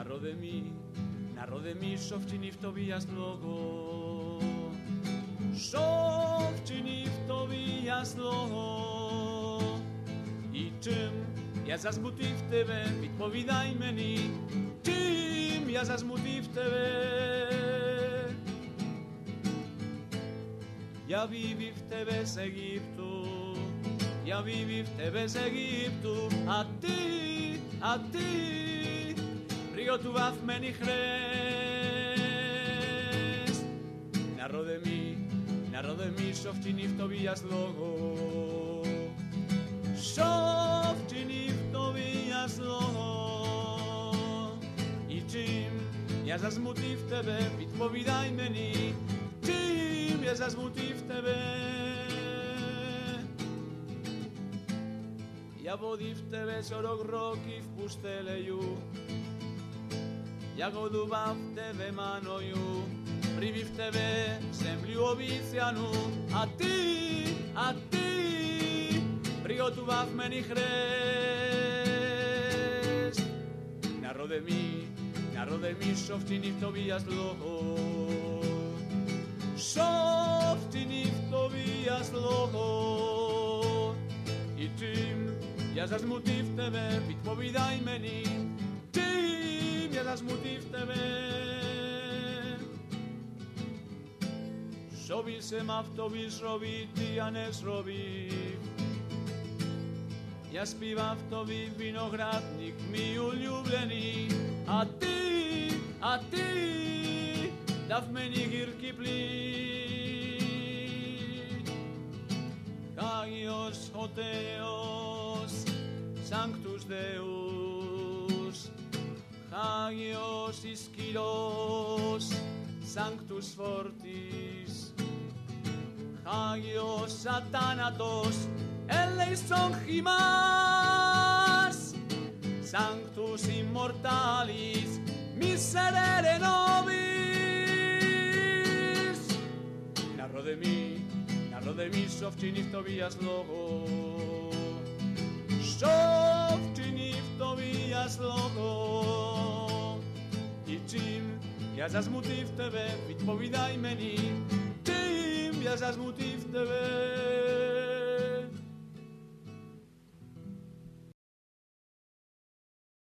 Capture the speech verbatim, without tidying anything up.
Narode mi, narode mi, що вчинив тобі я злого, що вчинив тобі я злого, і чим я засмутив тебе, відповідай мені, чим я засмутив тебе. Я вивів тебе з Єгипту, я вивів тебе з Єгипту, а ти, а ти приготував мені хрест. Народе мій, народе мій, що вчинив тобі я злого, що вчинив тобі я злого, і чим я засмутив тебе, відповідай мені, чим я засмутив тебе. Я водив тебе сорок років пустелею, я годував тебе маною, привів тебе в землю обіцяну, а ти, а ти приготував мені хрест. Народе мій, народе мій, що вчинив тобі я злого, що вчинив тобі я злого, і чим я засмутив тебе, відповідай мені, чим я засмутив тебе. Що більше мав тобі зробити, я не зробив. Я співав тобі виноградник, мій улюблений, а ти, а ти дав мені гіркий плід. Hagios Hoteos Sanctus Deus, Hagios Iskilos Sanctus Fortis, Hagios Satanatos eleison himas, Sanctus Immortalis miserere nobis. Narode mi, narode mi, що вчинив тобі я злого, що вчинив тобі я злого, і чим я засмутив тебе, відповідай мені, чим я засмутив тебе.